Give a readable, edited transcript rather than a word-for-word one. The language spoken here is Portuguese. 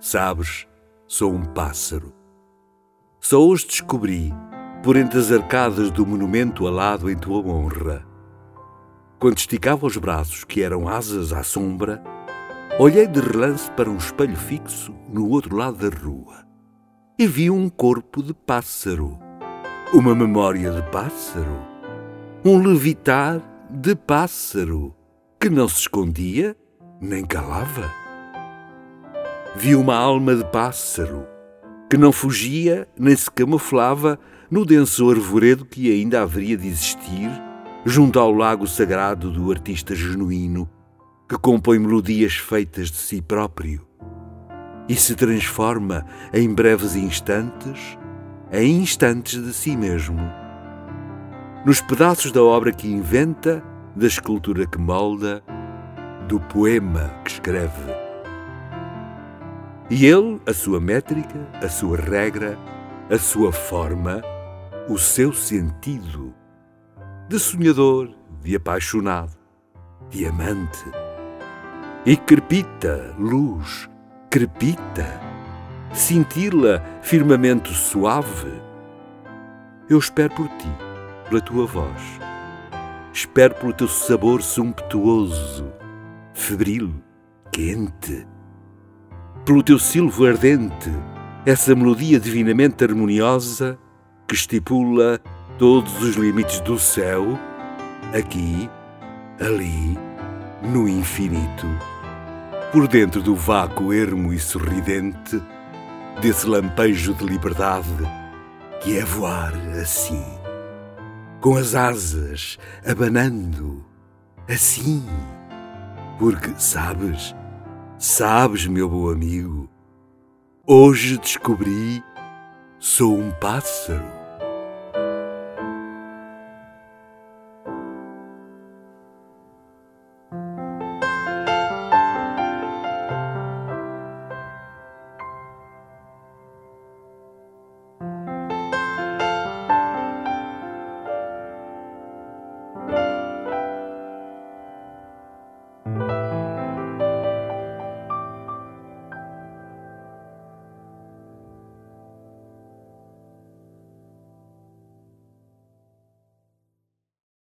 Sabes, sou um pássaro. Só hoje descobri, por entre as arcadas do monumento alado em tua honra. Quando esticava os braços que eram asas à sombra, olhei de relance para um espelho fixo no outro lado da rua e vi um corpo de pássaro, uma memória de pássaro, um levitar de pássaro que não se escondia nem calava. Vi uma alma de pássaro que não fugia nem se camuflava no denso arvoredo que ainda haveria de existir junto ao lago sagrado do artista genuíno que compõe melodias feitas de si próprio e se transforma em breves instantes em instantes de si mesmo. Nos pedaços da obra que inventa, da escultura que molda, do poema que escreve. E ele, a sua métrica, a sua regra, a sua forma, o seu sentido, de sonhador, de apaixonado, de amante. E crepita, luz, crepita, cintila, firmamento suave. Eu espero por ti, pela tua voz. Espero pelo teu sabor sumptuoso, febril, quente. Pelo teu silvo ardente, essa melodia divinamente harmoniosa que estipula todos os limites do céu, aqui, ali, no infinito, por dentro do vácuo ermo e sorridente desse lampejo de liberdade que é voar assim, com as asas abanando, assim, porque sabes, meu bom amigo, hoje descobri, sou um pássaro.